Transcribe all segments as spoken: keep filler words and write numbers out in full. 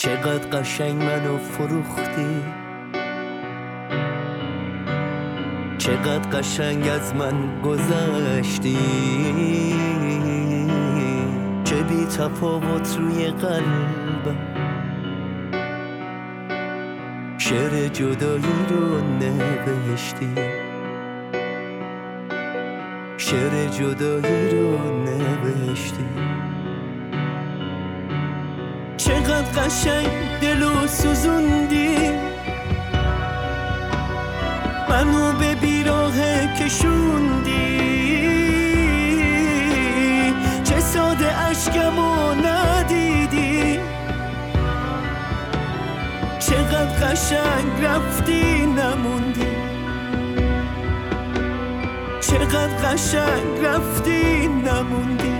چقدر قشنگ منو فروختی، چقدر قشنگ از من گذشتی، چه بی تفاوت روی قلبم شعر جدایی رو نوشتی، شعر جدایی رو نوشتی. چقدر قشنگ دلو سوزوندی، منو به بیراه کشوندی، چه ساده اشکمو ندیدی، چقدر قشنگ رفتی نموندی، چقدر قشنگ رفتی نموندی.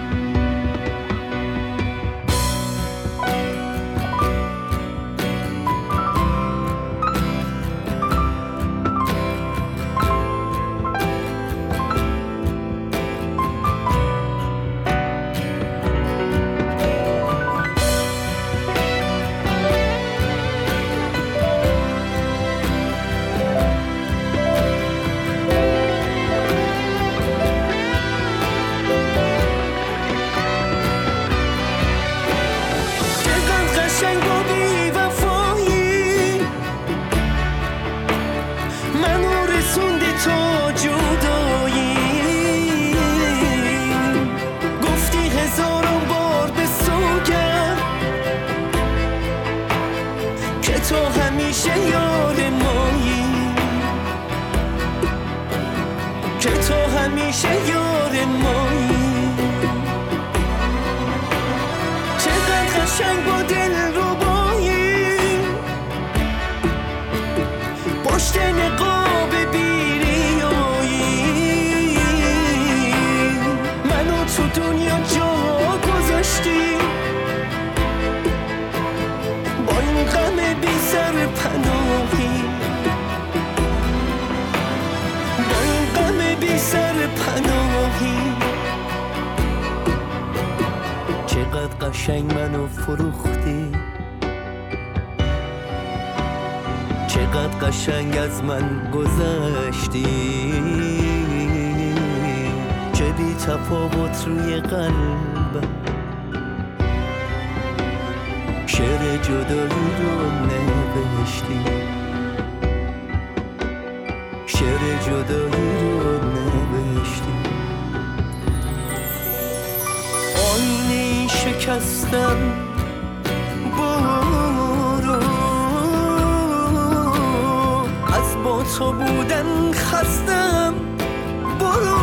تو همیشه یار مایی، که تو همیشه یار مایی. چقدر قشنگ با دل رو بایی، پشت نقاب بیریایی، منو تو دنیا جا گذاشتی، با این غم بی سر پناهی، با این غم بی سر پناهی. چقدر قشنگ منو فروختی، چقدر قشنگ از من گذشتی، چه بی تفاوت روی قلبم شعر جدایی رو نوشتی، شعر جدایی رو نوشتی. آینه شکستم برو، از با تو بودن خستم برو،